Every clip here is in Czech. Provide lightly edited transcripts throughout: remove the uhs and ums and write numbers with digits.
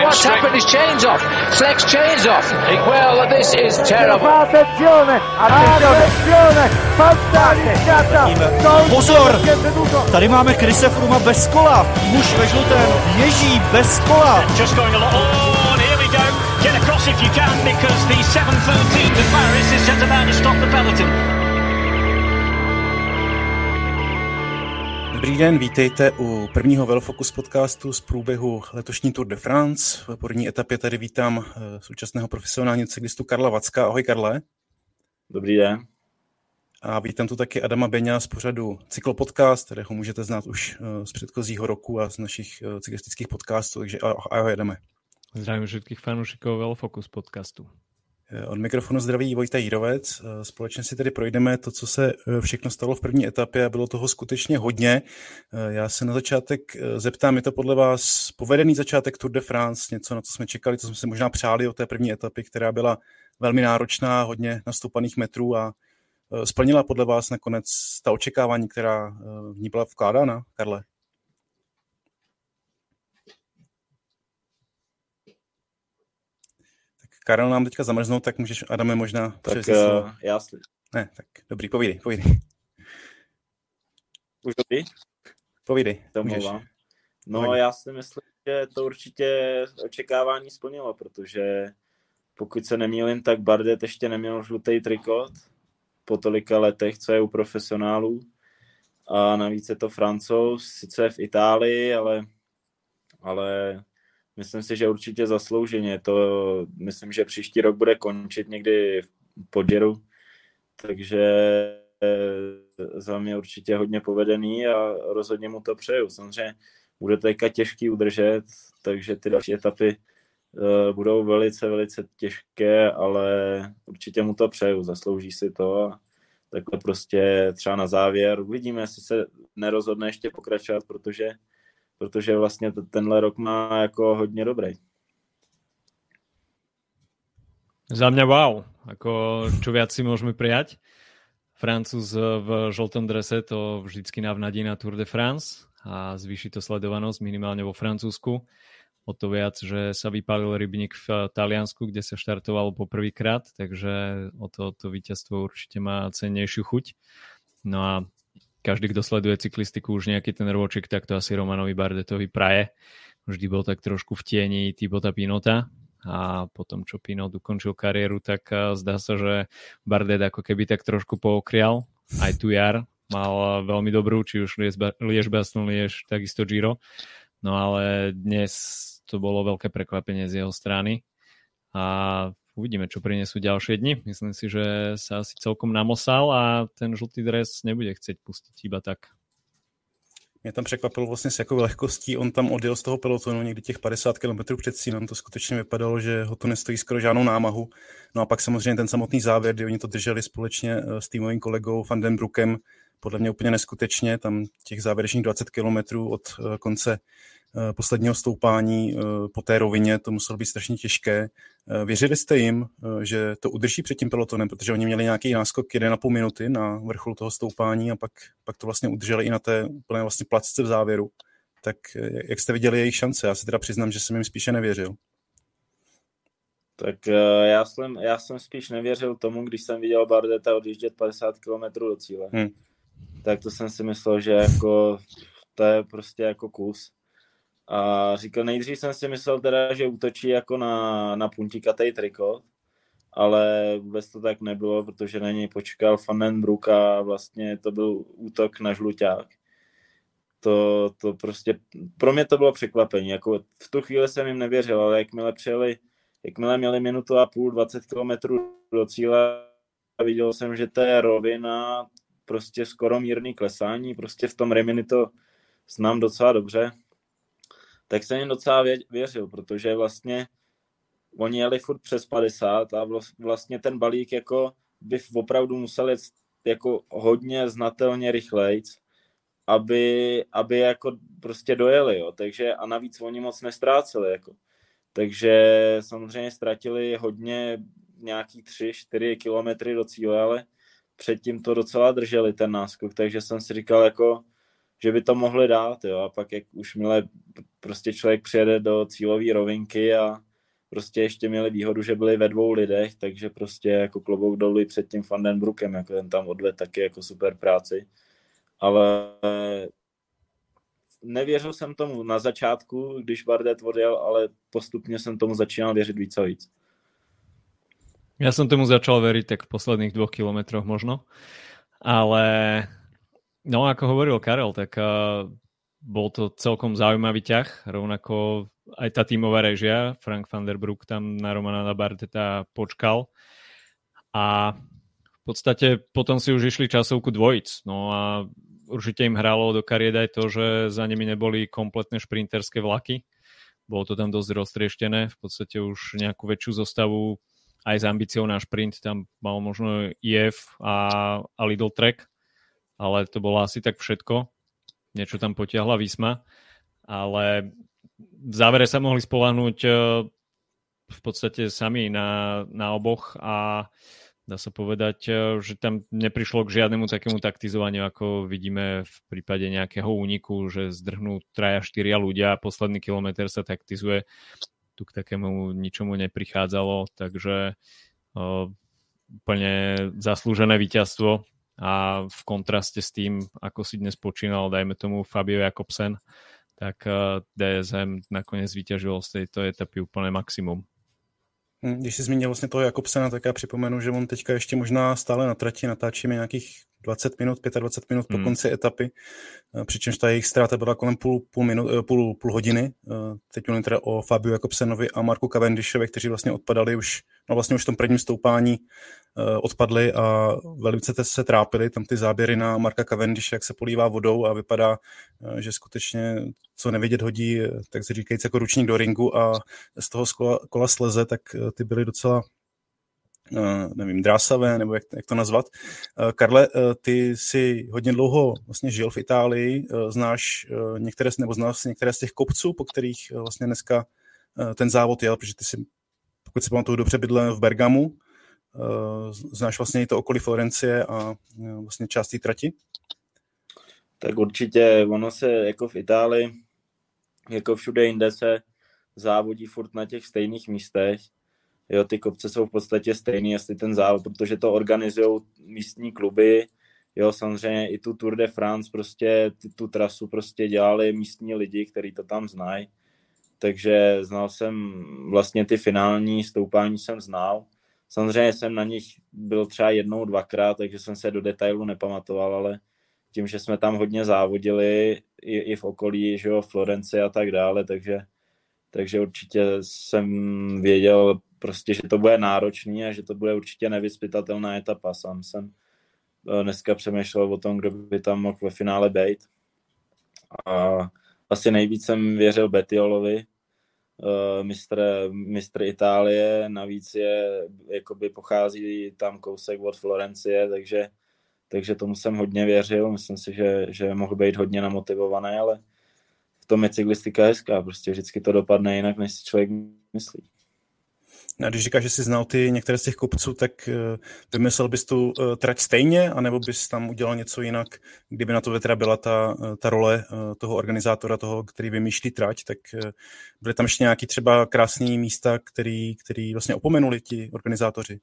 what's happened? His chain's off. Fleck's chain's off. Well, this is terrible. Attenzione, fantasticata. Pozor, tady máme Chrise Frooma bez kola. Muž ve žlutém ježí bez kola. Just going a lot. Oh, and here we go. Get across if you can, because the 7:13 to Paris is just about to stop the peloton. Dobrý den, vítejte u prvního Velofocus podcastu z průběhu letošní Tour de France. V první etapě tady vítám současného profesionálního cyklistu Karla Vacka. Ahoj, Karle. Dobrý den. A vítám tu taky Adama Beňa z pořadu Cyklopodcast, kterého můžete znát už z předchozího roku a z našich cyklistických podcastů, takže ahoj, Adame. Zdravím všetkých fanúšikov Velofocus podcastu. Od mikrofonu zdraví Vojta Jírovec. Společně si tedy projdeme to, co se všechno stalo v první etapě a bylo toho skutečně hodně. Já se na začátek zeptám, je to podle vás povedený začátek Tour de France, něco, na co jsme čekali, co jsme si možná přáli od té první etapy, která byla velmi náročná, hodně nastoupaných metrů a splnila podle vás nakonec ta očekávání, která v ní byla vkládána, Karle? Karel nám teďka zamrznout, tak můžeš, Adame, možná převzít slovo. Ne, tak dobrý, povídej. Už dobrý? Povídej, můžeš. No, já si myslím, že to určitě očekávání splnilo, protože pokud se nemýlím, tak Bardet ještě neměl žlutý trikot po tolika letech, co je u profesionálů. A navíc je to Francouz, sice v Itálii, ale myslím si, že určitě zaslouženě. To myslím, že příští rok bude končit někdy v Podžeru, takže za mě určitě hodně povedený a rozhodně mu to přeju. Samozřejmě bude to teďka těžký udržet, takže ty další etapy budou velice, velice těžké, ale určitě mu to přeju, zaslouží si to a takhle prostě třeba na závěr uvidíme, jestli se nerozhodne ještě pokračovat, protože vlastně tenhle rok má jako hodně dobrý. Za mňa wow. Ako, čo viac si môžeme prijať. Francúz v žltom drese to vždycky navnadí na Tour de France a zvýši to sledovanosť minimálne vo Francúzsku. O to viac, že sa vypálil rybník v Taliansku, kde sa štartovalo poprvýkrát, takže o to víťazstvo určite má cennejšiu chuť. No a každý, kto sleduje cyklistiku už nejaký ten roček, tak to asi Romanovi Bardetovi praje. Vždy bol tak trošku v tieni Thibauta Pinota a potom, čo Pinot ukončil kariéru, tak zdá sa, že Bardet ako keby tak trošku pookrial. Aj tu jar mal veľmi dobrú, či už Liège-Bastogne-Liège, takisto Giro. No ale dnes to bolo veľké prekvapenie z jeho strany a uvidíme, čo prinesú ďalšie dni. Myslím si, že sa asi celkom namosal a ten žlutý dres nebude chcieť pustiť iba tak. Mě tam překvapilo vlastně s jakou lehkostí on tam odjel z toho pelotonu někdy těch 50 km před cílem. To skutečně vypadalo, že ho to nestojí skoro žádnou námahu. No a pak samozřejmě ten samotný závěr, kdy oni to drželi společně s týmovým kolegou Van den Broekem, podle mě úplně neskutečně. Tam těch závěrečných 20 km od konce posledního stoupání po té rovině, to muselo být strašně těžké. Věřili jste jim, že to udrží před tím pelotonem, protože oni měli nějaký náskok 1,5 minuty na vrcholu toho stoupání a pak to vlastně udrželi i na té úplné vlastně placce v závěru. Tak jak jste viděli jejich šance? Já si teda přiznám, že jsem jim spíše nevěřil. Tak já jsem spíš nevěřil tomu, když jsem viděl Bardeta odjíždět 50 km do cíle. Tak to jsem si myslel, že jako to je prostě jako kus. A nejdřív jsem si myslel teda, že útočí jako na puntikatej trikot, ale vůbec to tak nebylo, protože na něj počkal Van den Broek a vlastně to byl útok na žluťák. To prostě, pro mě to bylo překvapení, jako v tu chvíli jsem jim nevěřil, ale jakmile měli minutu a půl, 20 km do cíle, viděl jsem, že to je rovina, prostě skoro mírný klesání, prostě v tom Rimini to znám docela dobře. Tak jsem jim docela věřil, protože vlastně oni jeli furt přes 50 a vlastně ten balík jako by opravdu musel jet jako hodně znatelně rychlejc, aby jako prostě dojeli, jo. Takže a navíc oni moc nestráceli, jako. Takže samozřejmě ztratili hodně, nějaký 3-4 kilometry do cíle, ale předtím to docela drželi ten náskok, takže jsem si říkal jako že by to mohli dát, jo, a pak jak už milé prostě člověk přijede do cílové rovinky a prostě ještě měli výhodu, že byli ve 2 lidech, takže prostě jako klobouk dolů před tím Van den Broekem, jako ten tam odved taky jako super práci, ale nevěřil jsem tomu na začátku, když Bardet odjel, ale postupně jsem tomu začínal věřit víc a víc. Ja som tomu začal veriť tak v posledných 2 kilometroch možno, ale no ako hovoril Karel, tak bol to celkom zaujímavý ťah, rovnako aj tá tímová režia, Frank van der Broek tam na Romana Bardeta počkal a v podstate potom si už išli časovku dvojic, no a určite im hralo do kariet aj to, že za nimi neboli kompletné šprinterské vlaky, bolo to tam dosť roztrieštené, v podstate už nejakú väčšiu zostavu aj s ambíciou na šprint, tam mal možno IF a Lidl Trek, ale to bolo asi tak všetko. Niečo tam potiahla Visma, ale v závere sa mohli spoľahnúť v podstate sami na oboch a dá sa povedať, že tam neprišlo k žiadnemu takému taktizovaniu, ako vidíme v prípade nejakého úniku, že zdrhnú 3-4 ľudia a posledný kilometr sa taktizuje. Tu k takému ničomu neprichádzalo, takže úplne zaslúžené víťazstvo a v kontraste s tým, ako si dnes počínal, dajme tomu Fabio Jakobsen, tak DSM nakonec vyťažilo z tejto etapy úplne maximum. Když jsi zmínil vlastně toho Jakobsena, tak já připomenu, že on teďka ještě možná stále na trati, natáčíme nějakých 20 minut, 25 minut po konci etapy, přičemž ta jejich ztráta byla kolem půl hodiny. Teď mluvím teda o Fabiu Jakobsenovi a Marku Cavendishovi, kteří vlastně odpadali už v tom prvním stoupání odpadli a velice se trápili. Tam ty záběry na Marka Cavendishe, jak se polívá vodou a vypadá, že skutečně co nevidět hodí, tak se říkajíc jako ručník do ringu a z toho kola sleze, tak ty byly docela nevím, drásavé, nebo jak to nazvat. Karle, ty jsi hodně dlouho vlastně žil v Itálii, znáš některé z těch kopců, po kterých vlastně dneska ten závod jel, protože ty si, pokud si pamatuju, dobře bydlel v Bergamu, znáš vlastně i to okolí Florencie a vlastně část té trati? Tak určitě, ono se jako v Itálii, jako všude jinde se závodí furt na těch stejných místech. Jo, ty kopce jsou v podstatě stejný, jestli ten závod, protože to organizují místní kluby. Jo, samozřejmě i tu Tour de France, prostě tu trasu prostě dělali místní lidi, kteří to tam znají. Takže znal jsem vlastně ty finální stoupání jsem znal. Samozřejmě jsem na nich byl třeba 1, 2krát, takže jsem se do detailu nepamatoval, ale tím, že jsme tam hodně závodili i v okolí, že jo, Florencie a tak dále, takže určitě jsem věděl prostě, že to bude náročný a že to bude určitě nevyzpytatelná etapa. Sám jsem dneska přemýšlel o tom, kdo by tam mohl ve finále být. A asi nejvíc jsem věřil Bettiolovi, mistr Itálie, navíc jakoby pochází tam kousek od Florencie, takže tomu jsem hodně věřil. Myslím si, že mohl být hodně namotivovaný, ale v tom je cyklistika hezká. Prostě vždycky to dopadne jinak, než si člověk myslí. A když říkáš, že jsi znal některé z těch kopců, tak vymyslel bys tu trať stejně, anebo bys tam udělal něco jinak, kdyby na to teda byla ta role toho organizátora, toho, který vymýšlí trať, tak byly tam ještě nějaký třeba krásný místa, který vlastně opomenuli ti organizátoři?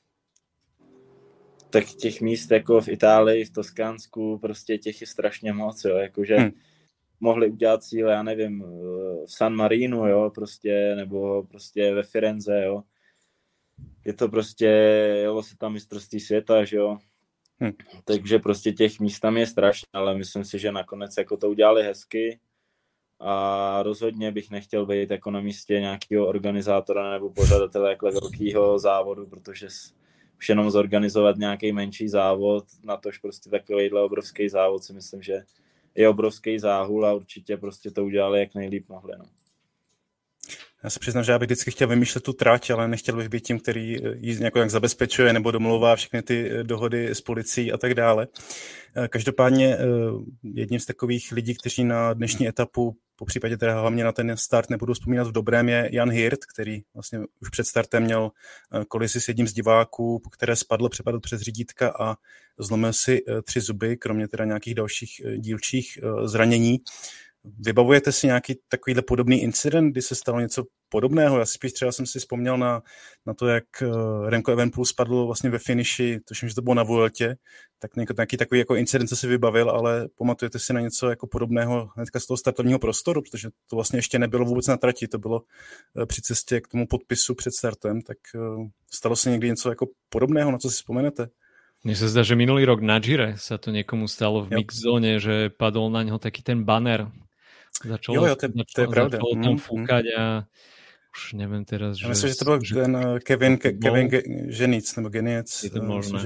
Tak těch míst jako v Itálii, v Toskánsku, prostě těch je strašně moc, jo, jakože mohli udělat cíle, já nevím, v San Marinu, jo, prostě, nebo prostě ve Firenze, jo. Je to prostě, jelo se tam mistrovství světa, že jo. Takže prostě těch míst tam je strašně, ale myslím si, že nakonec jako to udělali hezky a rozhodně bych nechtěl být jako na místě nějakého organizátora nebo pořadatele jako velkého závodu, protože už jenom zorganizovat nějaký menší závod, natož prostě takovýhle obrovský závod si myslím, že je obrovský záhul a určitě prostě to udělali jak nejlíp mohli. No. Já se přiznám, že já bych vždycky chtěl vymýšlet tu trať, ale nechtěl bych být tím, který ji nějak zabezpečuje nebo domlouvá všechny ty dohody s policií a tak dále. Každopádně jedním z takových lidí, kteří na dnešní etapu, po případě teda hlavně na ten start nebudou vzpomínat v dobrém, je Jan Hirt, který vlastně už před startem měl kolizi s jedním z diváků, po které přepadl přes řídítka a zlomil si 3 zuby, kromě teda nějakých dalších dílčích zranění. Vybavujete si nějaký takovýhle podobný incident, kdy se stalo něco podobného? Já spíš třeba jsem si vzpomněl na to, jak Remco Evenepoel spadl vlastně ve finiši, tuším, že to bylo na Vueltě, tak nějaký takový jako incident, co si vybavil, ale pamatujete si na něco jako podobného hnedka z toho startovního prostoru, protože to vlastně ještě nebylo vůbec na trati, to bylo při cestě k tomu podpisu před startem, tak stalo se někdy něco jako podobného, na co si vzpomenete? Mne sa zdá, že minulý rok na Gire sa to niekomu stalo v mixzóne, že padol na ňo taký ten banner. Začalo tam fúkať a už neviem teraz, že... Ja myslím, že to bol ten Kevin Ženic, nebo Geniec. Je to možné,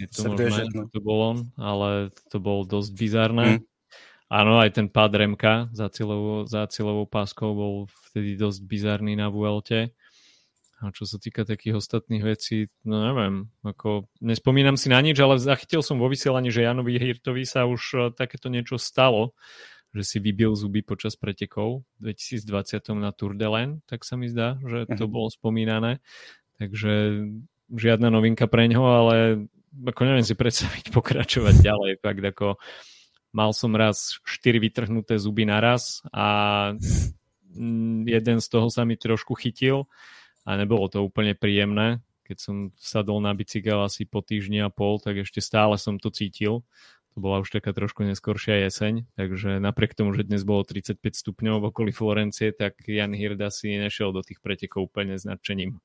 no. to bol on, ale to bolo dosť bizárne. Áno, aj ten pád Remka za cieľovou páskou bol vtedy dosť bizárny na Vuelte. A čo sa týka takých ostatných vecí, no neviem, ako nespomínam si na nič, ale zachytil som vo vysielaní, že Janovi Hirtovi sa už takéto niečo stalo, že si vybil zuby počas pretekov v 2020 na Tour de l'Ain, tak sa mi zdá, že to bolo spomínané. Takže žiadna novinka pre ňoho, ale ako neviem si predstaviť pokračovať ďalej. Fakt ako mal som raz 4 vytrhnuté zuby naraz a jeden z toho sa mi trošku chytil a nebolo to úplne príjemné. Keď som sadol na bicykel asi po týždni a pol, tak ešte stále som to cítil. To bola už taká trošku neskoršia jeseň, takže napriek tomu, že dnes bolo 35 stupňov v okolí Florencie, tak Jan Hirt si nešiel do tých pretekov úplne s nadšením.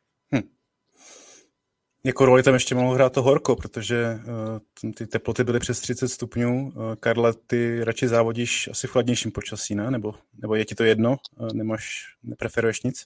Jako roli tam ještě mohlo hrát to horko, protože ty teploty byly přes 30 stupňů. Karle, ty radši závodíš asi v chladnějším počasí, ne? Nebo je ti to jedno? Nepreferuješ nic?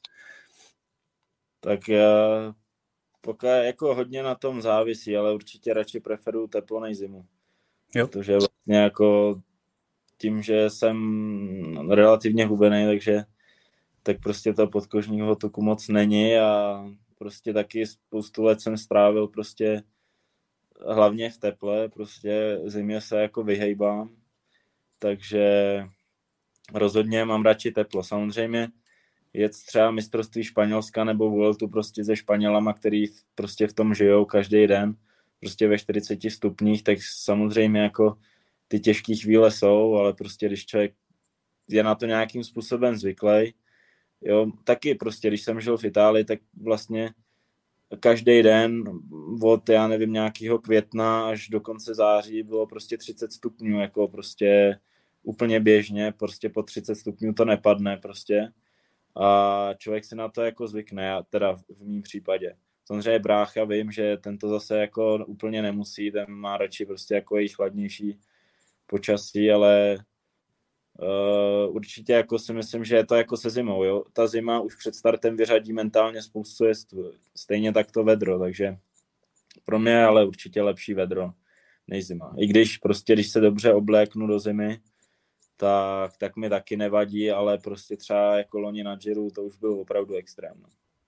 Tak já jako hodně na tom závisí, ale určitě radši preferuju teplo než zimu. Jo. Protože vlastně jako tím, že jsem relativně hubený, tak prostě to podkožního tuku moc není a prostě taky spoustu let jsem strávil prostě hlavně v teple, prostě zimě se jako vyhejbám, takže rozhodně mám radši teplo. Samozřejmě jet třeba mistrovství Španělska nebo Vueltu prostě se Španělama, který prostě v tom žijou každý den, prostě ve 40 stupních, tak samozřejmě jako ty těžké chvíle jsou, ale prostě když člověk je na to nějakým způsobem zvyklý, jo, taky prostě, když jsem žil v Itálii, tak vlastně každý den od, já nevím, nějakého května až do konce září bylo prostě 30 stupňů, jako prostě úplně běžně, prostě po 30 stupňů to nepadne prostě a člověk si na to jako zvykne, teda v mém případě. Samozřejmě brácha vím, že ten to zase jako úplně nemusí, ten má radši prostě jako i chladnější počasí, ale určitě jako si myslím, že je to jako se zimou, jo. Ta zima už před startem vyřadí mentálně spoustu jezdců, stejně tak to vedro, takže pro mě je ale určitě lepší vedro než zima. I když prostě, když se dobře obléknu do zimy, tak mi taky nevadí, ale prostě třeba jako loni na Giru, to už bylo opravdu extrém.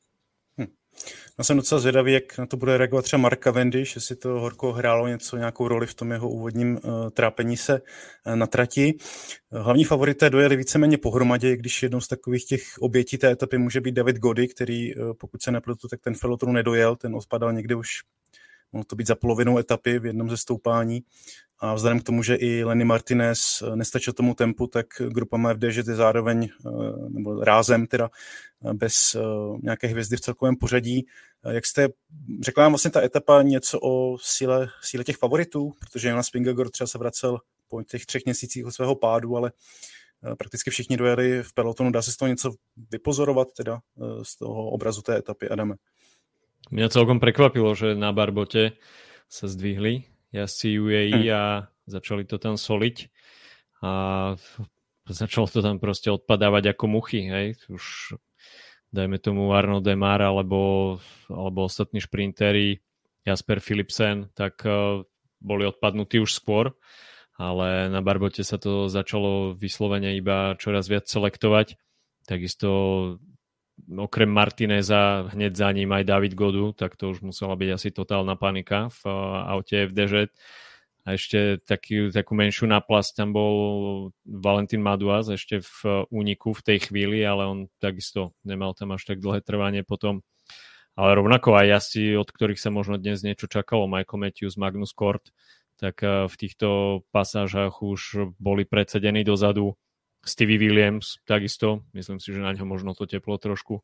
Já jsem docela zvědavý, jak na to bude reagovat třeba Mark Cavendish, jestli to horko hrálo nějakou roli v tom jeho úvodním trápení se na trati. Hlavní favorité dojeli víceméně pohromadě, když jednou z takových těch obětí té etapy může být David Gody, který, pokud se nepletu, tak ten velotron nedojel, ten odpadal někde už, mohlo to být za polovinou etapy v jednom ze stoupání. A vzhledem k tomu, že i Lenny Martinez nestačil tomu tempu, tak grupa MFDŽ je zároveň, nebo rázem teda, bez nějaké hvězdy v celkovém pořadí. Jak jste, řekla vám vlastně ta etapa něco o síle těch favoritů, protože Jonas Vingegaard třeba se vracel po těch 3 měsících od svého pádu, ale prakticky všichni dojeli v pelotonu. Dá se z toho něco vypozorovat teda z toho obrazu té etapy, Adame? Mňa celkom prekvapilo, že na Barbote sa zdvihli jazdci UAE a začali to tam soliť a začalo to tam proste odpadávať ako muchy, hej. Už dajme tomu Arnaud Démare alebo ostatní šprintéri, Jasper Philipsen, tak boli odpadnutí už skôr, ale na Barbote sa to začalo vyslovene iba čoraz viac selektovať. Takisto okrem Martineza hneď za ním aj David Godu, tak to už musela byť asi totálna panika v aute FDŽ. A ešte takú menšiu náplasť tam bol Valentín Madouas ešte v úniku v tej chvíli, ale on takisto nemal tam až tak dlhé trvanie potom. Ale rovnako aj jazdci, od ktorých sa možno dnes niečo čakalo, Michael Matthews, Magnus Kort, tak v týchto pasážach už boli predsedení dozadu. Stevie Williams takisto, myslím si, že na ňo možno to teplo trošku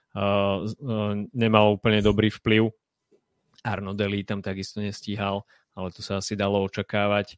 nemal úplne dobrý vplyv. Arnaud Dely tam takisto nestíhal, ale to sa asi dalo očakávať.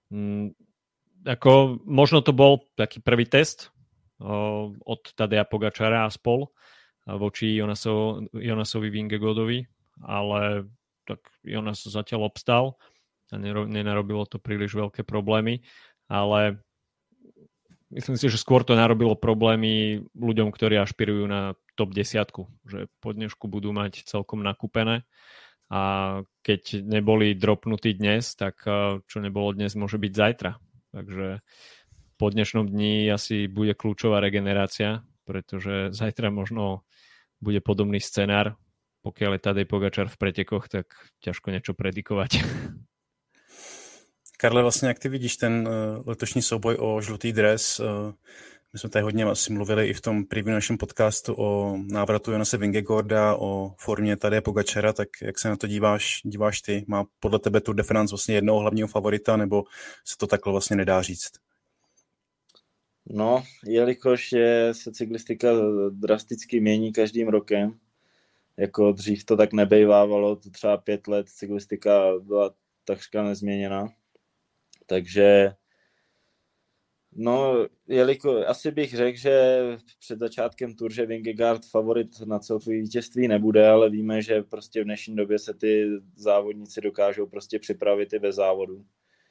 Možno to bol taký prvý test od Tadeja Pogačara a spol voči Jonasovi Vingegaardovi, ale tak Jonas zatiaľ obstal a nenarobilo to príliš veľké problémy, ale myslím si, že skôr to narobilo problémy ľuďom, ktorí ašpirujú na top 10, že po dnešku budú mať celkom nakúpené a keď neboli dropnutí dnes, tak čo nebolo dnes, môže byť zajtra. Takže po dnešnom dni asi bude kľúčová regenerácia, pretože zajtra možno bude podobný scenár. Pokiaľ je Tadej Pogačar v pretekoch, tak ťažko niečo predikovať. Karle, vlastně jak ty vidíš ten letošní souboj o žlutý dres? My jsme tady hodně asi mluvili i v tom preview našem podcastu o návratu Jonase Vingegaarda, o formě Tadeje Pogačara, tak jak se na to díváš ty? Má podle tebe Tour de France vlastně jednoho hlavního favorita, nebo se to takhle vlastně nedá říct? No, jelikož se cyklistika drasticky mění každým rokem, jako dřív to tak nebejvávalo, to třeba 5 let cyklistika byla takřka nezměněná. Takže no, asi bych řekl, že před začátkem Tour, že Vingegaard favorit na celkové vítězství nebude, ale víme, že prostě v dnešní době se ty závodníci dokážou prostě připravit i bez závodu.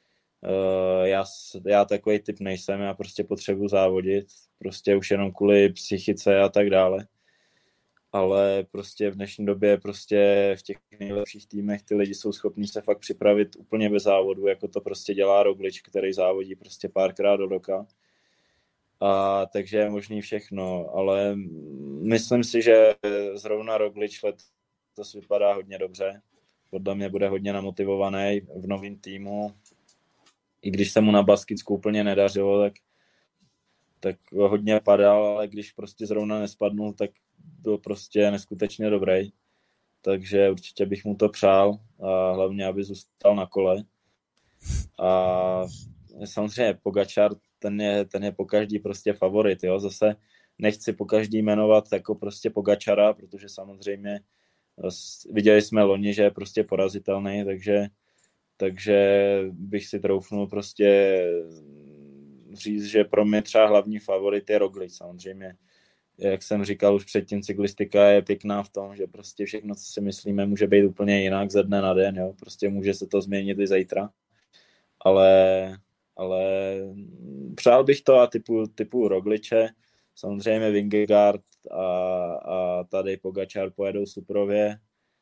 Já takový typ nejsem, já prostě potřebuji závodit, prostě už jenom kvůli psychice a tak dále. Ale prostě v dnešní době prostě v těch nejlepších týmech ty lidi jsou schopní se fakt připravit úplně bez závodu, jako to prostě dělá Roglič, který závodí prostě párkrát do roka. A takže je možný všechno, ale myslím si, že zrovna Roglič letos vypadá hodně dobře. Podle mě bude hodně namotivovaný v novém týmu. I když se mu na Baskicku úplně nedařilo, tak hodně padal, ale když prostě zrovna nespadnul, tak byl prostě neskutečně dobrý. Takže určitě bych mu to přál a hlavně, aby zůstal na kole. A samozřejmě Pogačar, ten je pokaždý prostě favorit, jo. Zase nechci pokaždý jmenovat jako prostě Pogačara, protože samozřejmě viděli jsme loni, že je prostě porazitelný, takže bych si troufnul prostě říct, že pro mě třeba hlavní favorit je Roglič. Samozřejmě, jak jsem říkal už předtím, cyklistika je pěkná v tom, že prostě všechno, co si myslíme, může být úplně jinak ze dne na den, jo. Prostě může se to změnit i zítra. Ale přál bych to a typu Rogliče, samozřejmě Vingegaard a tady Pogačar pojedou suprově.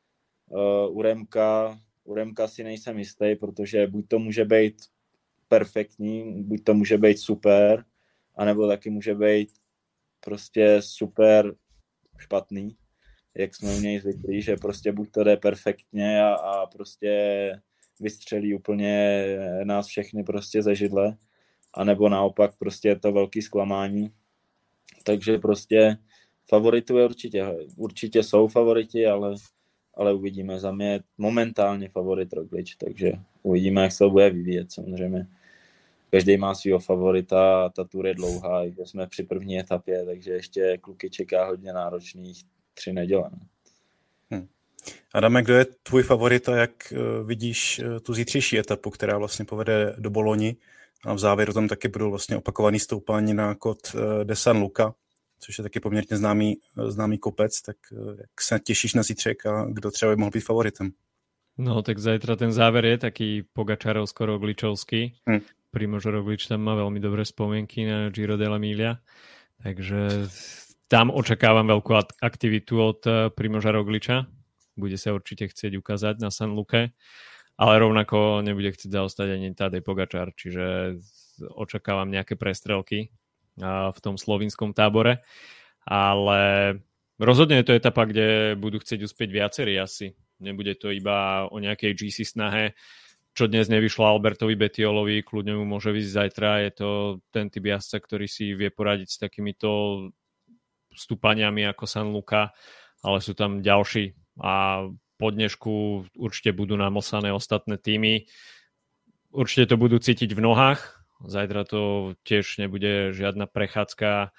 U Remka si nejsem jistý, protože buď to může být perfektní, buď to může být super, anebo taky může být prostě super špatný, jak jsme u něj zvyklí, že prostě buď to jde perfektně a prostě vystřelí úplně nás všechny prostě ze židle, anebo naopak prostě je to velký zklamání. Takže prostě favoritů je určitě jsou favoriti, ale uvidíme. Za mě momentálně favorit Roglič, takže uvidíme, jak se to bude vyvíjet. Samozřejmě každý má svýho favorita, ta tour je dlouhá, že jsme při první etapě, takže ještě kluky čeká hodně náročných 3 neděle. Adame, kdo je tvůj favorit a jak vidíš tu zítřejší etapu, která vlastně povede do Boloni a v závěru tam taky budou vlastně opakovaný stoupání na kód de San Luca, což je taky poměrně známý kopec, tak jak se těšíš na zítřek a kdo třeba by mohl být favoritem? No, tak zajtra ten záver je taký Pogačarovsko-Rogličovský. Primož Roglič tam má veľmi dobré spomienky na Giro dell'Emilia, takže tam očakávam veľkú aktivitu od Primoža Rogliča. Bude sa určite chcieť ukázať na San Luque, ale rovnako nebude chcieť zaostať ani Tadej Pogačar, čiže očakávam nejaké prestrelky v tom slovinskom tábore, ale rozhodne je to etapa, kde budú chcieť uspieť viacerí asi. Nebude to iba o nejakej GC snahe, čo dnes nevyšlo Albertovi Bettiolovi, kľudne mu môže vyjsť zajtra. Je to ten typ jazdca, ktorý si vie poradiť s takýmito stúpaniami ako San Luca, ale sú tam ďalší a po dnešku určite budú namosané ostatné týmy. Určite to budú cítiť v nohách. Zajtra to tiež nebude žiadna prechádzka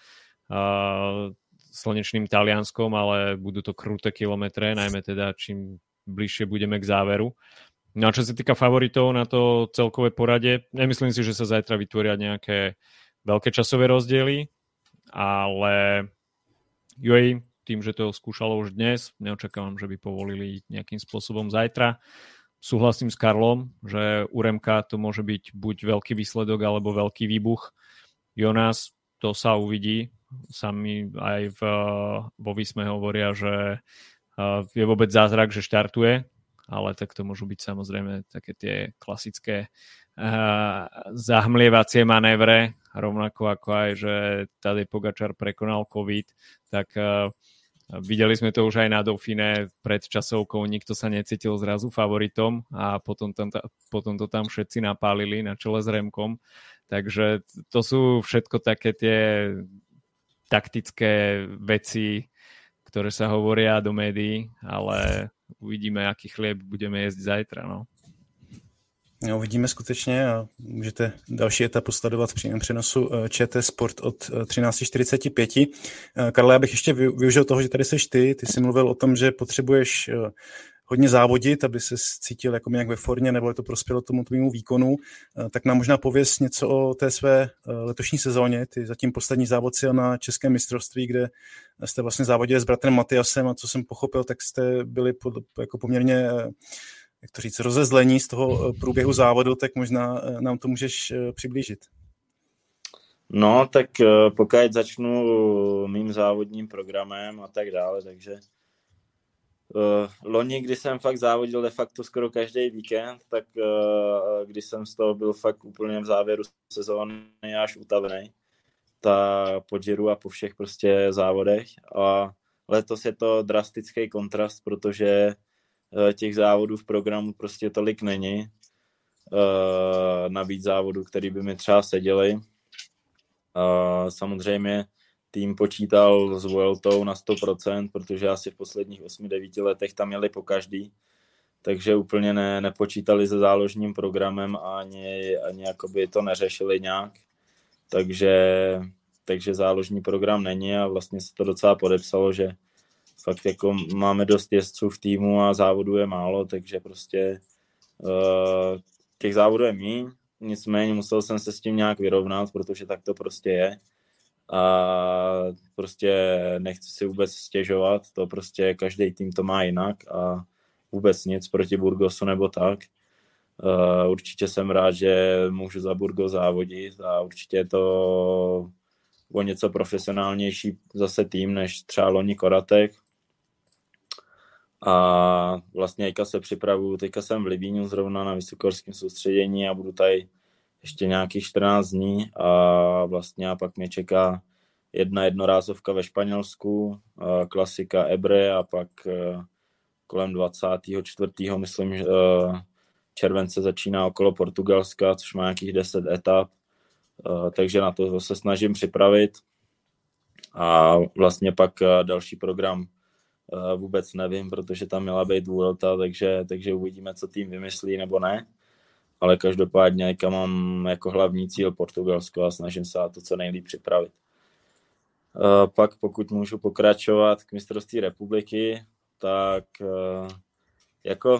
slnečným Talianskom, ale budú to kruté kilometre, najmä teda čím bližšie budeme k záveru. No a čo sa týka favoritov na to celkové poradie, nemyslím si, že sa zajtra vytvoria nejaké veľké časové rozdiely, ale UAE tým, že to skúšalo už dnes, neočakávam, že by povolili nejakým spôsobom zajtra. Súhlasím s Karlom, že u Remka to môže byť buď veľký výsledok, alebo veľký výbuch. Jonas, to sa uvidí. Sami aj vo Visme hovoria, že je vôbec zázrak, že štartuje, ale tak to môžu byť samozrejme také tie klasické zahmlievacie manévre, rovnako ako aj, že Tadej Pogačar prekonal COVID, tak videli sme to už aj na Dauphine pred časovkou, nikto sa necítil zrazu favoritom a potom to tam všetci napálili na čele s Remkom. Takže to sú všetko také tie taktické veci, ktoré sa hovoria do médií, ale uvidíme, aký chlieb budeme jesť zajtra. No. No, uvidíme skutečně a můžete další etapu sledovat v přímém přenosu ČT Sport od 13:45. Karle, já bych ještě využil toho, že tady seš ty jsi mluvil o tom, že potřebuješ hodně závodit, aby se cítil jako nějak ve formě, nebo je to prospělo tomu tvému výkonu, tak nám možná pověz něco o té své letošní sezóně. Ty zatím poslední závod si na českém mistrovství, kde jste vlastně závodili s bratrem Matiasem a co jsem pochopil, tak jste byli jako poměrně, jak to říct, rozezlení z toho průběhu závodu, tak možná nám to můžeš přiblížit. No, tak pokud začnu mým závodním programem a tak dále, takže loni, kdy jsem fakt závodil de facto skoro každý víkend, tak když jsem z toho byl fakt úplně v závěru sezóny až utavený, po Giro a po všech prostě závodech. A letos je to drastický kontrast, protože těch závodů v programu prostě tolik není. Navíc závodů, který by mi třeba seděly. Samozřejmě tým počítal s Vueltou na 100%, protože asi v posledních 8-9 letech tam jeli po každý, takže úplně nepočítali se záložním programem a ani jakoby to neřešili nějak, takže záložní program není a vlastně se to docela podepsalo, že fakt jako máme dost jezdců v týmu a závodů je málo, takže prostě těch závodů je míň, nicméně musel jsem se s tím nějak vyrovnat, protože tak to prostě je. A prostě nechci si vůbec stěžovat, to prostě každý tým to má jinak a vůbec nic proti Burgosu nebo tak. Určitě jsem rád, že můžu za Burgos závodit a určitě je to o něco profesionálnější zase tým než třeba loni Koratek. A vlastně teďka se připravuju, teďka jsem v Livíňu zrovna na vysokohorském soustředění a budu tady ještě nějakých 14 dní a vlastně a pak mě čeká jedna jednorázovka ve Španělsku, klasika Ebre a pak kolem 24. myslím, července začíná okolo Portugalska, což má nějakých 10 etap, takže na to se snažím připravit a vlastně pak další program vůbec nevím, protože tam měla být Vuelta, takže uvidíme, co tým vymyslí nebo ne. Ale každopádně mám jako hlavní cíl Portugalsko a snažím se na to co nejlíp připravit. Pak pokud můžu pokračovat k mistrovství republiky, tak jako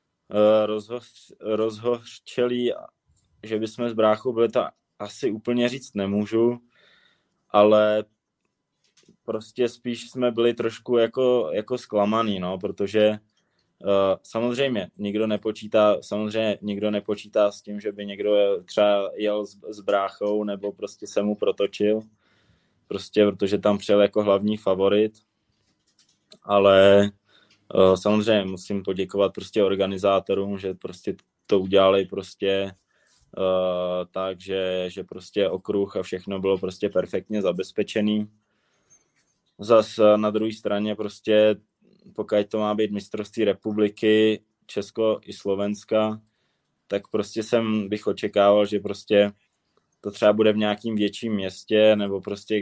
rozhořčelí, že bychom s bráchou byli, to asi úplně říct nemůžu, ale prostě spíš jsme byli trošku jako zklamaný, no, protože samozřejmě nikdo nepočítá s tím, že by někdo třeba jel s bráchou nebo prostě se mu protočil, prostě protože tam přijel jako hlavní favorit, ale samozřejmě musím poděkovat prostě organizátorům, že prostě to udělali prostě tak, že prostě okruh a všechno bylo prostě perfektně zabezpečený. zas na druhé straně prostě, pokud to má být mistrovství republiky, Česko i Slovenska, tak prostě bych očekával, že prostě to třeba bude v nějakým větším městě, nebo prostě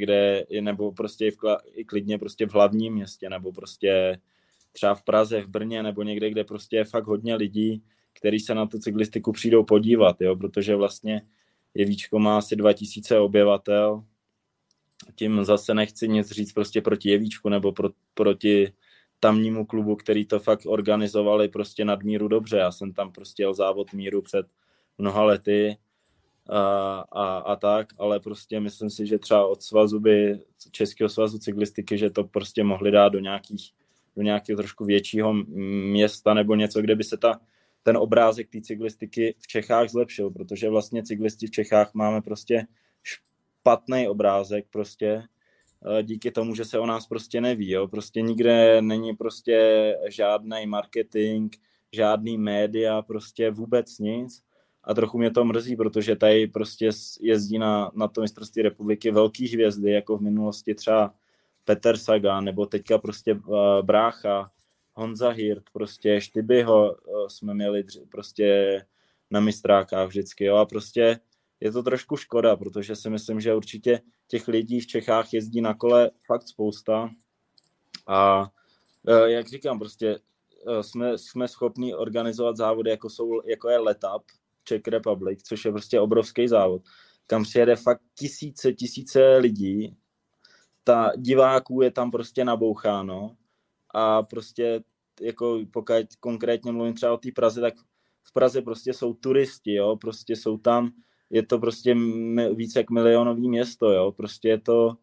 i klidně prostě v hlavním městě, nebo prostě třeba v Praze, v Brně, nebo někde, kde prostě je fakt hodně lidí, kteří se na tu cyklistiku přijdou podívat, jo, protože vlastně Jevíčko má asi 2000 obyvatel. Tím zase nechci nic říct prostě proti Jevíčku nebo proti tamnímu klubu, který to fakt organizovali prostě nadmíru dobře. Já jsem tam prostě jel závod míru před mnoha lety a tak, ale prostě myslím si, že třeba od Českého svazu cyklistiky, že to prostě mohli dát do nějakého trošku většího města nebo něco, kde by se ten obrázek té cyklistiky v Čechách zlepšil, protože vlastně cyklisti v Čechách máme prostě špatný obrázek prostě díky tomu, že se o nás prostě neví, jo, prostě nikde není prostě žádný marketing, žádný média, prostě vůbec nic a trochu mě to mrzí, protože tady prostě jezdí na to mistrovství republiky velký hvězdy, jako v minulosti třeba Peter Sagan, nebo teďka prostě brácha, Honza Hirt, prostě Štybyho jsme měli prostě na mistrákách vždycky, jo, a prostě je to trošku škoda, protože si myslím, že určitě těch lidí v Čechách jezdí na kole fakt spousta a jak říkám, prostě jsme schopni organizovat závody, jako je Letup Czech Republic, což je prostě obrovský závod, kam přijede fakt tisíce lidí, diváků je tam prostě naboucháno a prostě jako pokud konkrétně mluvím třeba o té Praze, tak v Praze prostě jsou turisti, jo, prostě jsou tam, je to prostě více jak milionový město, jo, prostě je to,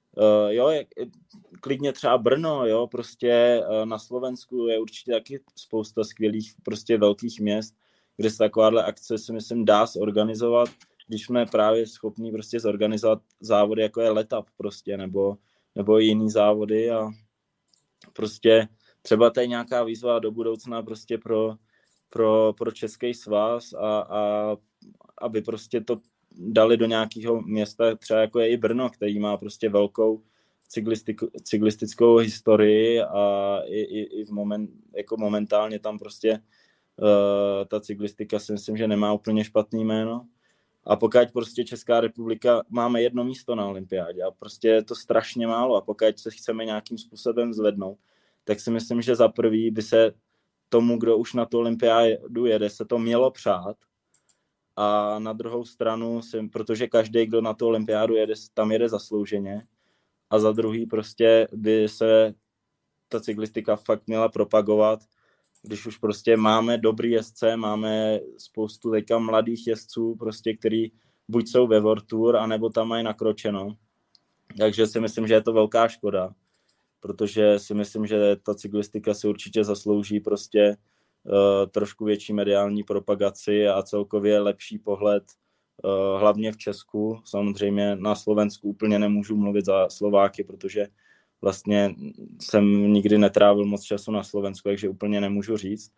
klidně třeba Brno, jo, prostě na Slovensku je určitě taky spousta skvělých prostě velkých měst, kde se takováhle akce si myslím dá zorganizovat, když jsme právě schopní prostě zorganizovat závody, jako je Letup prostě, nebo jiný závody a prostě třeba tady nějaká výzva do budoucna prostě pro Český svaz a aby prostě to dali do nějakého města, třeba jako je i Brno, který má prostě velkou cyklistickou historii a i jako momentálně tam prostě ta cyklistika si myslím, že nemá úplně špatný jméno. A pokud prostě Česká republika máme 1 místo na olympiádě a prostě je to strašně málo a pokud se chceme nějakým způsobem zvednout, tak si myslím, že za prvý by se tomu, kdo už na tu olympiádu jede, se to mělo přát. A na druhou stranu, protože každý, kdo na tu olympiádu jede, tam jede zaslouženě. A za druhý prostě by se ta cyklistika fakt měla propagovat, když už prostě máme dobrý jezdce, máme spoustu teďka mladých jezdců, prostě, který buď jsou ve World Tour, anebo tam mají nakročeno. Takže si myslím, že je to velká škoda, protože si myslím, že ta cyklistika si určitě zaslouží prostě trošku větší mediální propagaci a celkově lepší pohled, hlavně v Česku. Samozřejmě na Slovensku úplně nemůžu mluvit za Slováky, protože vlastně jsem nikdy netrávil moc času na Slovensku, takže úplně nemůžu říct,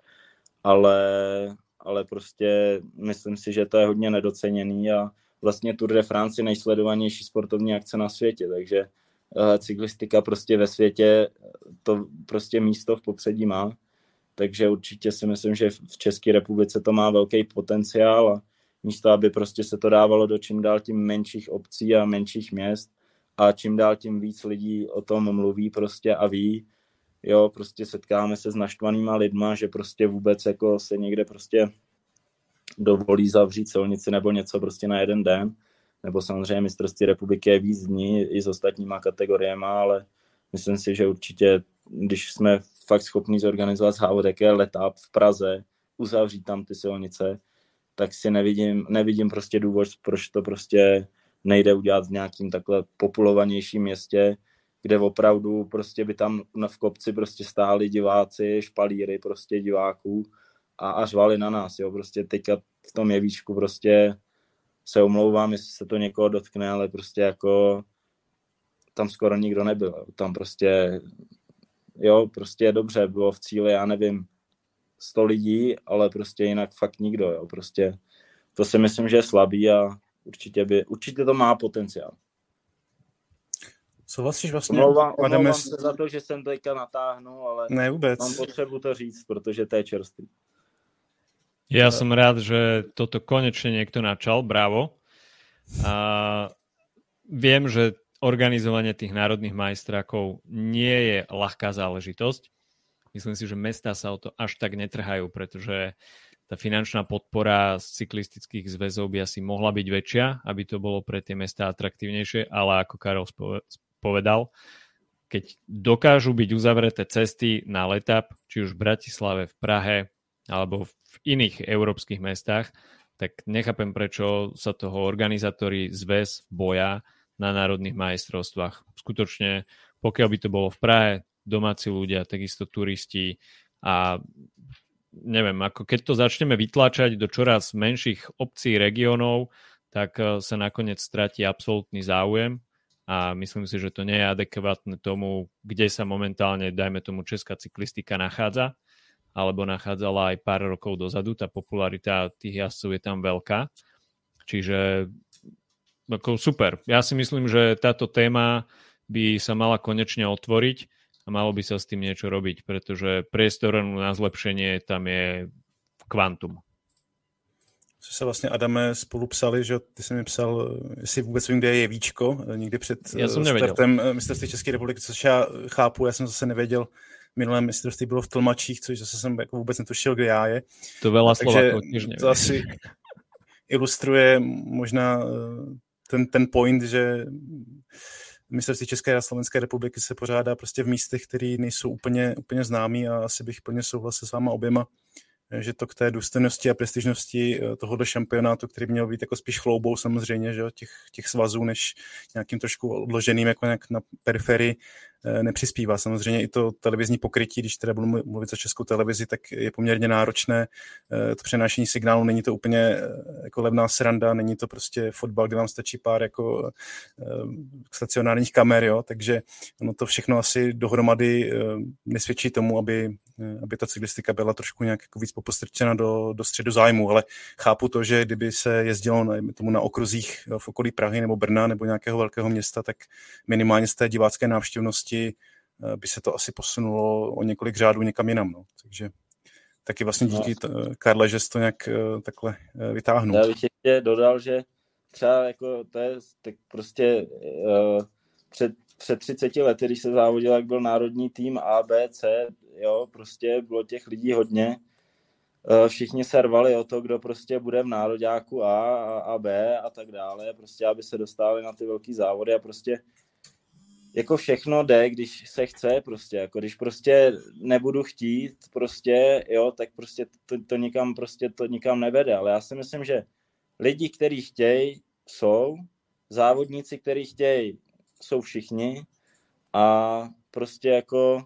ale prostě myslím si, že to je hodně nedoceněný a vlastně Tour de France je nejsledovanější sportovní akce na světě, takže cyklistika prostě ve světě to prostě místo v popředí má, takže určitě si myslím, že v České republice to má velký potenciál a místo, aby prostě se to dávalo do čím dál tím menších obcí a menších měst a čím dál tím víc lidí o tom mluví prostě a ví, jo, prostě setkáme se s naštvanýma lidma, že prostě vůbec jako se někde prostě dovolí zavřít silnici nebo něco prostě na jeden den, nebo samozřejmě mistrovství republiky je víc dní i s ostatníma kategoriema, ale myslím si, že určitě, když jsme fakt schopni zorganizovat závod, jak je Letup v Praze, uzavřít tam ty silnice, tak si nevidím prostě důvod, proč to prostě nejde udělat v nějakým takhle populovanějším městě, kde opravdu prostě by tam v kopci prostě stáli diváci, špalíry prostě diváků a řvali na nás, jo, prostě teďka v tom Jevíčku prostě se omlouvám, jestli se to někoho dotkne, ale prostě jako tam skoro nikdo nebyl, jo. Tam prostě, jo, prostě dobře, bylo v cíli, já nevím, 100 lidí, ale prostě jinak fakt nikdo, jo, prostě to si myslím, že je slabý a určitě to má potenciál. Souhlasíš vlastně? Omlouvám se za to, že jsem teďka natáhnul, ale ne, vůbec. Mám potřebu to říct, protože to je čerstvý. Ja som rád, že toto konečne niekto načal, bravo. A viem, že organizovanie tých národných majstrákov nie je ľahká záležitosť. Myslím si, že mestá sa o to až tak netrhajú, pretože tá finančná podpora z cyklistických zväzov by asi mohla byť väčšia, aby to bolo pre tie mestá atraktívnejšie, ale ako Karol povedal, keď dokážu byť uzavreté cesty na letap, či už v Bratislave, v Prahe, alebo v iných európskych mestách, tak nechápem, prečo sa toho organizátori zväz boja na národných majstrovstvách. Skutočne, pokiaľ by to bolo v Prahe, domáci ľudia, takisto turisti a neviem, ako keď to začneme vytlačať do čoraz menších obcí, regiónov, tak sa nakoniec stratí absolútny záujem a myslím si, že to nie je adekvátne tomu, kde sa momentálne, dajme tomu, česká cyklistika nachádza, alebo nachádzala aj pár rokov dozadu. Tá popularita tých jazdcov je tam veľká. Čiže ako super. Ja si myslím, že táto téma by sa mala konečne otvoriť a malo by sa s tým niečo robiť, pretože priestor na zlepšenie tam je kvantum. Co se vlastně, Adame, spolu psali, že ty jsi mi psal, jestli vůbec vím, kde je Jevíčko, někdy před startem mistrovství České republiky, což já chápu, já jsem zase nevěděl. Minulém mistrovství bylo v Tlmačích, což zase jsem jako vůbec netušil, kde já je. To veľa Slovákov tiež neviem. To asi ilustruje možná ten point, že mistrovství České a Slovenské republiky se pořádá prostě v místech, které nejsou úplně známý a asi bych plně souhlasil s váma oběma, že to k té důstojnosti a prestižnosti tohoto šampionátu, který měl být jako spíš chloubou samozřejmě, že těch svazů, než nějakým trošku odloženým jako nějak na periferii, nepřispívá. Samozřejmě i to televizní pokrytí, když teda budu mluvit za Českou televizi, tak je poměrně náročné. To přenášení signálu, není to úplně jako levná sranda, není to prostě fotbal, kde vám stačí pár jako stacionárních kamer, jo? Takže ono to všechno asi dohromady nesvědčí tomu, aby ta cyklistika byla trošku nějak jako víc popostrčena do středu zájmu, ale chápu to, že kdyby se jezdilo na okruzích v okolí Prahy nebo Brna nebo nějakého velkého města, tak minimálně z té divácké návštěvnosti by se to asi posunulo o několik řádů někam jinam. No. Takže taky vlastně díky Karle, že jsi to nějak takhle vytáhnul. Já bych ještě dodal, že třeba jako to je tak prostě před 30 lety, když se závodil, jak byl národní tým A, B, C, jo, prostě bylo těch lidí hodně. Všichni se rvali o to, kdo prostě bude v nároďáku A B a tak dále, prostě aby se dostali na ty velký závody a prostě jako všechno jde, když se chce prostě, jako když prostě nebudu chtít prostě, jo, tak prostě to nikam nevede, ale já si myslím, že lidi, kteří chtějí, jsou, závodníci, kteří chtějí, jsou všichni a prostě jako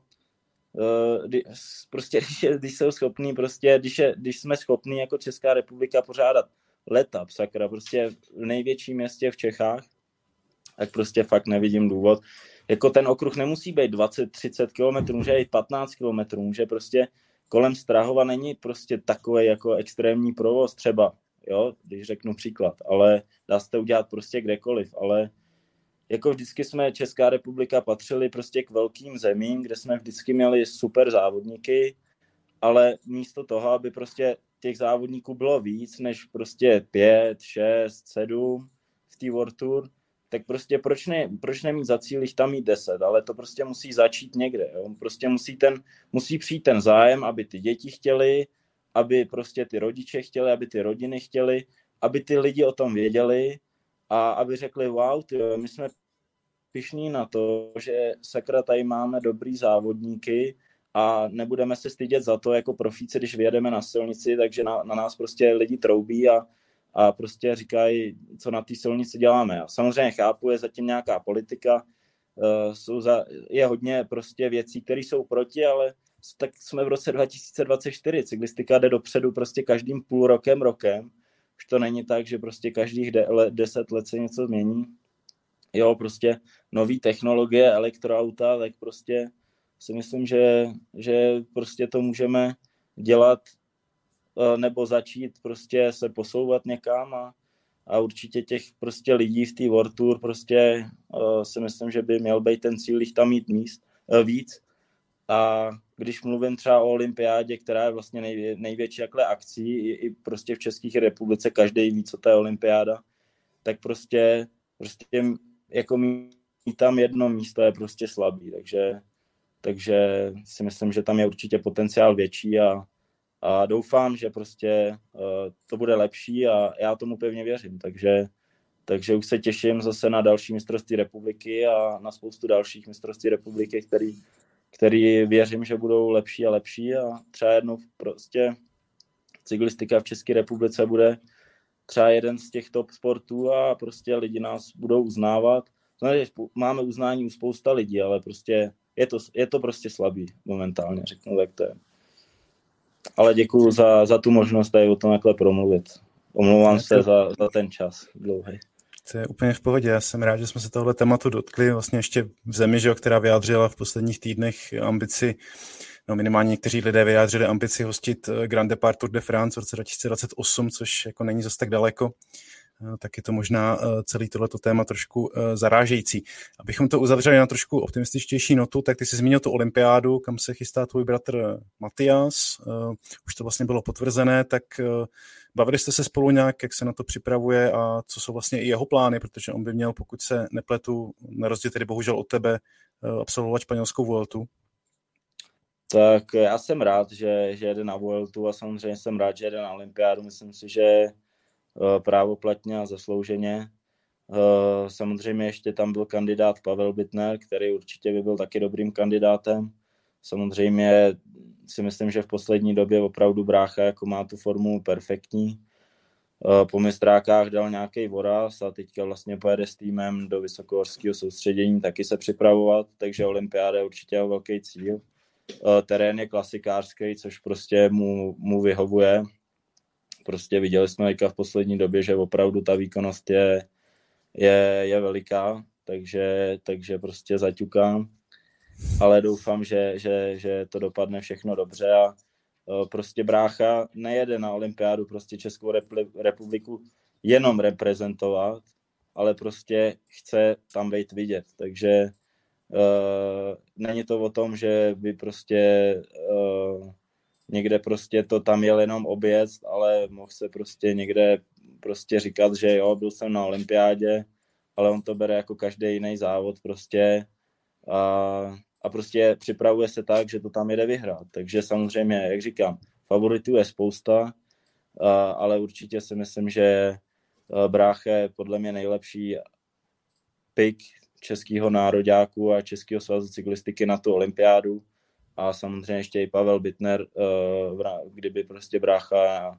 prostě když jsou schopní, prostě když jsme schopní jako Česká republika pořádat letap, sakra, prostě v největším městě v Čechách, tak prostě fakt nevidím důvod. Jako ten okruh nemusí být 20-30 km, může být 15 km, může prostě kolem Strahova není prostě takový jako extrémní provoz třeba, jo, když řeknu příklad, ale dá se to udělat prostě kdekoliv, ale jako vždycky jsme Česká republika patřili prostě k velkým zemím, kde jsme vždycky měli super závodníky, ale místo toho, aby prostě těch závodníků bylo víc než prostě 5, 6, 7 v té World Tour, tak prostě proč nemít za cíl jich tam mít 10, ale to prostě musí začít někde, jo? Prostě musí přijít ten zájem, aby ty děti chtěli, aby prostě ty rodiče chtěli, aby ty rodiny chtěli, aby ty lidi o tom věděli a aby řekli, wow, tyjo, my jsme pyšní na to, že sakra tady máme dobrý závodníky a nebudeme se stydět za to jako profíci, když vyjedeme na silnici, takže na nás prostě lidi troubí a prostě říkají, co na té silnici děláme. A samozřejmě chápu, je zatím nějaká politika, je hodně prostě věcí, které jsou proti, ale tak jsme v roce 2024, cyklistika jde dopředu prostě každým půl rokem, už to není tak, že prostě každých 10 let se něco změní. Jo, prostě nový technologie, elektroauta, tak prostě si myslím, že prostě to můžeme dělat nebo začít prostě se posouvat někam a určitě těch prostě lidí v té World Tour prostě si myslím, že by měl být ten cíl jich tam mít víc. A když mluvím třeba o olympiádě, která je vlastně největší takhle akcí, i prostě v České republice každý ví, co to je olympiáda, tak prostě jako mít tam jedno místo je prostě slabý, takže si myslím, že tam je určitě potenciál větší a doufám, že prostě to bude lepší a já tomu pevně věřím, takže už se těším zase na další mistrovství republiky a na spoustu dalších mistrovství republiky, který věřím, že budou lepší a lepší a třeba jednou prostě cyklistika v České republice bude třeba jeden z těch top sportů a prostě lidi nás budou uznávat. Máme uznání u spousta lidí, ale prostě je to prostě slabý momentálně, řeknu, tak to je. Ale děkuju za tu možnost tady o tom takhle promluvit. Omlouvám se za ten čas dlouhý. To je úplně v pohodě. Já jsem rád, že jsme se tohle tématu dotkli. Vlastně ještě v zemi, že, která vyjádřila v posledních týdnech ambici, no minimálně někteří lidé vyjádřili ambici hostit Grand Depart Tour de France v roce 2028, což jako není zas tak daleko. Tak je to možná celý tohleto téma trošku zarážející. Abychom to uzavřeli na trošku optimističtější notu, tak ty jsi zmínil tu olympiádu, kam se chystá tvůj bratr Matias. Už to vlastně bylo potvrzené, tak bavili jste se spolu nějak, jak se na to připravuje a co jsou vlastně i jeho plány, protože on by měl, pokud se nepletu, na rozdíl tedy bohužel od tebe, absolvovat španělskou Vueltu. Tak já jsem rád, že jede na Vueltu a samozřejmě jsem rád, že jede na olympiádu. Myslím si, že právoplatně a zaslouženě. Samozřejmě ještě tam byl kandidát Pavel Bittner, který určitě by byl taky dobrým kandidátem. Samozřejmě si myslím, že v poslední době opravdu brácha jako má tu formu perfektní. Po mistrákách dal nějaký voraz a teďka vlastně pojede s týmem do vysokohorského soustředění taky se připravovat, takže olympiáda je určitě velký cíl. Terén je klasikářský, což prostě mu vyhovuje. Prostě viděli jsme v poslední době, že opravdu ta výkonnost je veliká, takže prostě zaťukám. Ale doufám, že to dopadne všechno dobře a prostě brácha nejede na olympiádu prostě Českou republiku jenom reprezentovat, ale prostě chce tam být vidět. Takže není to o tom, že by prostě někde prostě to tam jel jenom oběc, ale mohl se prostě někde prostě říkat, že jo, byl jsem na olympiádě, ale on to bere jako každý jiný závod prostě a prostě připravuje se tak, že to tam jede vyhrát. Takže samozřejmě, jak říkám, favoritů je spousta, ale určitě si myslím, že brácha je podle mě nejlepší pick českého nároďáku a Českého svazu cyklistiky na tu olympiádu. A samozřejmě ještě i Pavel Bittner, kdyby prostě brácha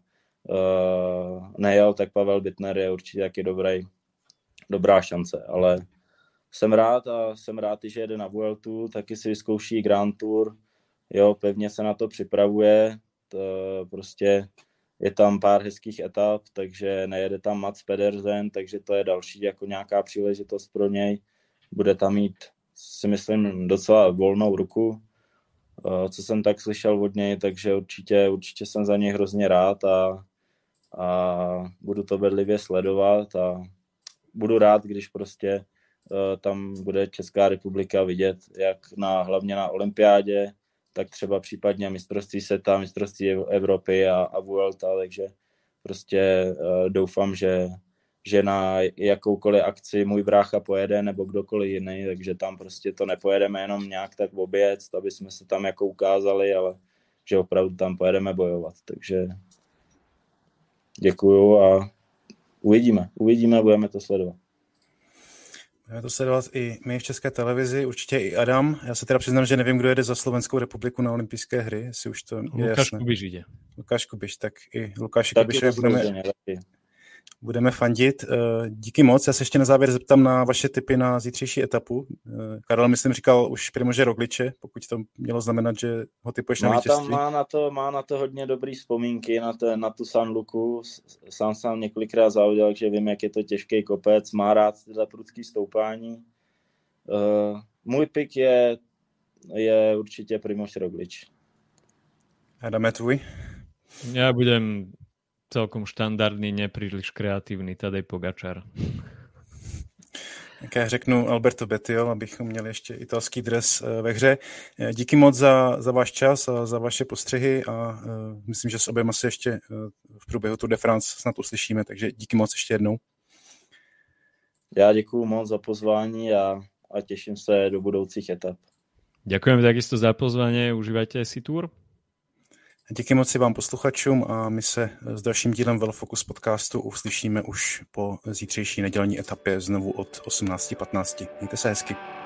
nejel, tak Pavel Bittner je určitě taky dobrá šance, ale jsem rád, že jede na Vueltu, taky si vyzkouší Grand Tour, jo, pevně se na to připravuje, prostě je tam pár hezkých etap, takže nejede tam Mats Pedersen, takže to je další jako nějaká příležitost pro něj, bude tam mít, si myslím, docela volnou ruku, co jsem tak slyšel od něj, takže určitě jsem za něj hrozně rád a budu to bedlivě sledovat a budu rád, když prostě tam bude Česká republika vidět, jak hlavně na olympiádě, tak třeba případně mistrovství světa, mistrovství Evropy a Vuelta, takže prostě doufám, že na jakoukoliv akci můj brácha pojede nebo kdokoliv jiný, takže tam prostě to nepojedeme jenom nějak tak v oběc, aby jsme se tam jako ukázali, ale že opravdu tam pojedeme bojovat, takže děkuju a uvidíme, budeme to sledovat. Budeme to sledovat i my v České televizi, určitě i Adam. Já se teda přiznám, že nevím, kdo jede za Slovenskou republiku na olympijské hry, jestli už to je Lukáš jasné. Kubiš jde. Lukáš Kubiš, tak i Lukáši Kubišovi budeme fandit. Díky moc. Já se ještě na závěr zeptám na vaše tipy na zítřejší etapu. Karel, myslím, říkal už Primože Rogliče, pokud to mělo znamenat, že ho typuješ na vítězství. Má na to hodně dobrý vzpomínky, na tu San Luku. Sám několikrát závodil, takže vím, jak je to těžký kopec. Má rád tyhle prudký stoupání. Můj pik je určitě Primož Roglič. Adame, tvůj? Ja budem celkom štandardný, nepríliš kreatívny Tadej Pogačar. Jak já řeknu Alberto Bettiol, abychom měli ještě italský dres ve hře. Díky moc za váš čas a za vaše postřehy a myslím, že s oběma se ještě v průběhu Tour de France snad uslyšíme, takže díky moc ještě jednou. Já děkuju moc za pozvání a těším se do budoucích etap. Ďakujem takisto za pozvanie, užívajte si Tour. Díky moc vám posluchačům a my se s dalším dílem Velofocus podcastu uslyšíme už po zítřejší nedělní etapě znovu od 18:15. Mějte se hezky.